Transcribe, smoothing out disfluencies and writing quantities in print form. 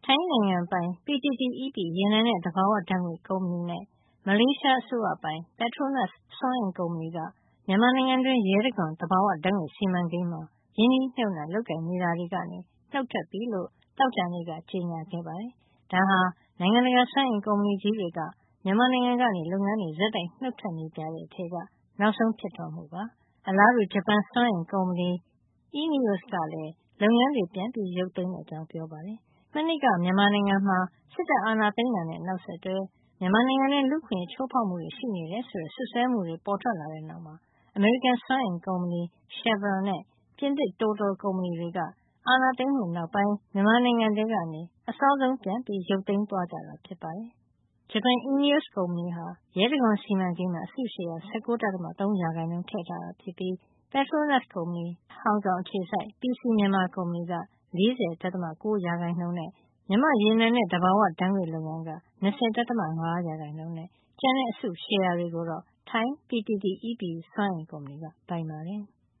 ထိုင်းနိုင်ငံပိုင် PTTEP ရေနံနဲ့သဘာဝဓါတ်ငွေ့ကုမ္ပဏီနဲ့ မလေးရှားအစိုးရပိုင် Petronas စွမ်းအင်ကုမ္ပဏီက မြန်မာနိုင်ငံတွင်း ရဲတံခွန် သဘာဝဓါတ်ငွေ့စီမံကိန်းမှာ ရင်းနှီးမြှုပ်နှံလုပ်ကိုင်နေတာတွေကနေ နှုတ်ထွက်ပြီလို့ သောကြာနေ့က ကြေညာခဲ့ပါတယ်။ ဒါဟာ နိုင်ငံတကာစွမ်းအင်ကုမ္ပဏီကြီးတွေက မြန်မာနိုင်ငံကနေ လုပ်ငန်းတွေ ဆက်တိုက်နှုတ်ထွက်နေကြတဲ့ထဲက နောက်ဆုံးဖြစ်ထွန်းမှုပါ။ အလားတူ ဂျပန်စွမ်းအင်ကုမ္ပဏီ ENEOS ကလည်း လုပ်ငန်းတွေ ပြန်ရုတ်သိမ်းမယ့်အကြောင်း ပြောပါတယ်။ မနှစ်က မြန်မာနိုင်ငံမှာ စစ်တပ်အာဏာသိမ်းတာနဲ့ နောက်ဆက်တွဲ မြန်မာနိုင်ငံတွင်း လူ့အခွင့်ရေးချိုးဖေါက်မှုတွေ ရှိနေတယ်ဆိုတဲ့ စွပ်စွဲမှုတွေ ပေါ်ထွက်လာတဲ့နောက်မှာ အမေရိကန်စွမ်းအင်ကုမ္ပဏီ Chevron နဲ့ ပြင်သစ် Total ကုမ္ပဏီတွေက အာဏာသိမ်းမှုနောက်ပိုင်း မြန်မာနိုင်ငံထဲကနေ အစောဆုံး ပြန်ရုတ်သိမ်းသွားကြတာ ဖြစ်ပါတယ်။ ဂျပန် ENEOS ကုမ္ပဏီဟာ ရဲတံခွန်စီမံကိန်းမှာ အစုရှယ်ယာ ၁၉.၃ % ထည့်ထားတာဖြစ်ပြီး Petronas ကုမ္ပဏီ ဟောင်ကောင်အခြေစိုက် PC Myanmar ကုမ္ပဏီက ၄၀.၉ % နဲ့ မြန်မာ့ရေနံနဲ့ သဘာဝဓါတ်ငွေ့လုပ်ငန်းက ၂၀.၅ % နဲ့ ကျန်တဲ့အစုရှယ်ယာတွေကိုတော့ ထိုင်း PTTEP စွမ်းအင်ကုမ္ပဏီက ပိုင်ပါတယ်။